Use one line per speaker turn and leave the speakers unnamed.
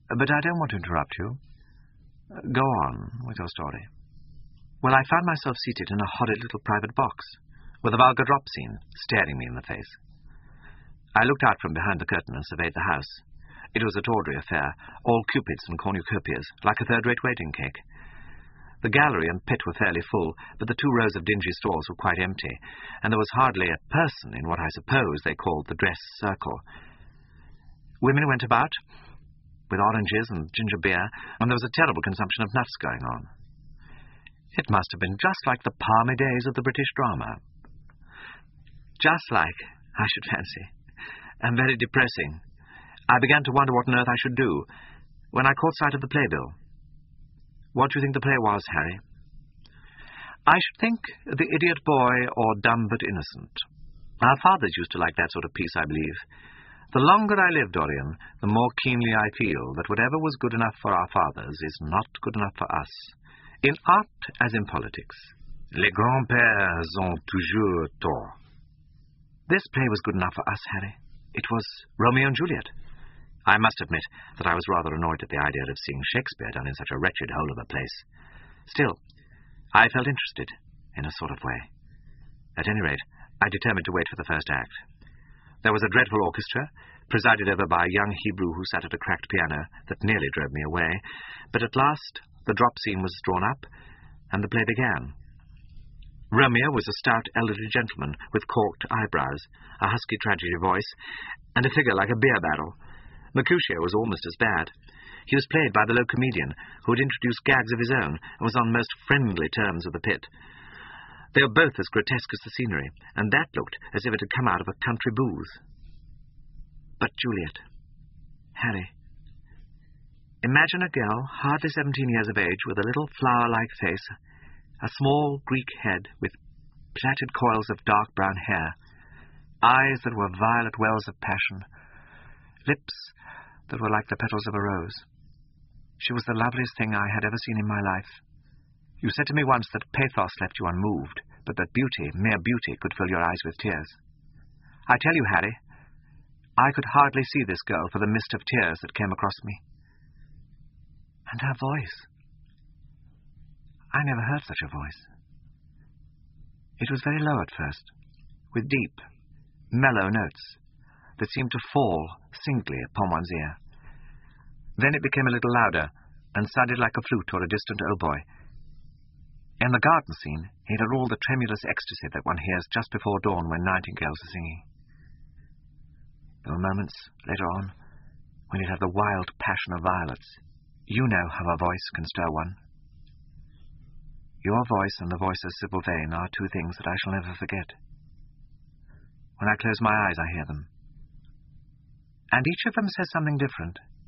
But I don't want to interrupt you. Go on with your story. Well, I found myself seated in a horrid little private box, with a vulgar drop scene staring me in the face. I looked out from behind the curtain and surveyed the house. It was a tawdry affair, all cupids and cornucopias, like a third-rate waiting cake. The gallery and pit were fairly full, but the 2 rows of dingy stalls were quite empty, and there was hardly a person in what I suppose they called the dress circle. Women went about with oranges and ginger beer, and there was a terrible consumption of nuts going on. It must have been just like the palmy days of the British drama. Just like, I should fancy, and very depressing. I began to wonder what on earth I should do, when I caught sight of the playbill. What do you think the play was, Harry? I should think The Idiot Boy or Dumb but Innocent. Our fathers used to like that sort of piece, I believe. The longer I live, Dorian, the more keenly I feel that whatever was good enough for our fathers is not good enough for us. In art as in politics. Les grands-pères ont toujours tort. This play was good enough for us, Harry. It was Romeo and Juliet. I must admit that I was rather annoyed at the idea of seeing Shakespeare done in such a wretched hole of a place. Still, I felt interested, in a sort of way. At any rate, I determined to wait for the first act. There was a dreadful orchestra, presided over by a young Hebrew who sat at a cracked piano that nearly drove me away, but at last the drop scene was drawn up, and the play began. Romeo was a stout elderly gentleman with corked eyebrows, a husky tragedy voice, and a figure like a beer barrel. Mercutio was almost as bad. He was played by the low comedian, who had introduced gags of his own and was on most friendly terms with the pit. They were both as grotesque as the scenery, and that looked as if it had come out of a country booth. But Juliet, Harry, imagine a girl hardly 17 years of age with a little flower-like face, a small Greek head with plaited coils of dark brown hair, eyes that were violet wells of passion, lips that were like the petals of a rose. She was the loveliest thing I had ever seen in my life. You said to me once that pathos left you unmoved, but that beauty, mere beauty, could fill your eyes with tears. I tell you, Harry, I could hardly see this girl for the mist of tears that came across me. And her voice. I never heard such a voice. It was very low at first, with deep, mellow notes that seemed to fall singly upon one's ear. Then it became a little louder and sounded like a flute or a distant hautboy. In the garden scene, it had all the tremulous ecstasy that one hears just before dawn when nightingales are singing. There were moments, later on, when it had the wild passion of violets. You know how a voice can stir one. Your voice and the voice of Sybil Vane are 2 things that I shall never forget. When I close my eyes, I hear them. And each of them says something different.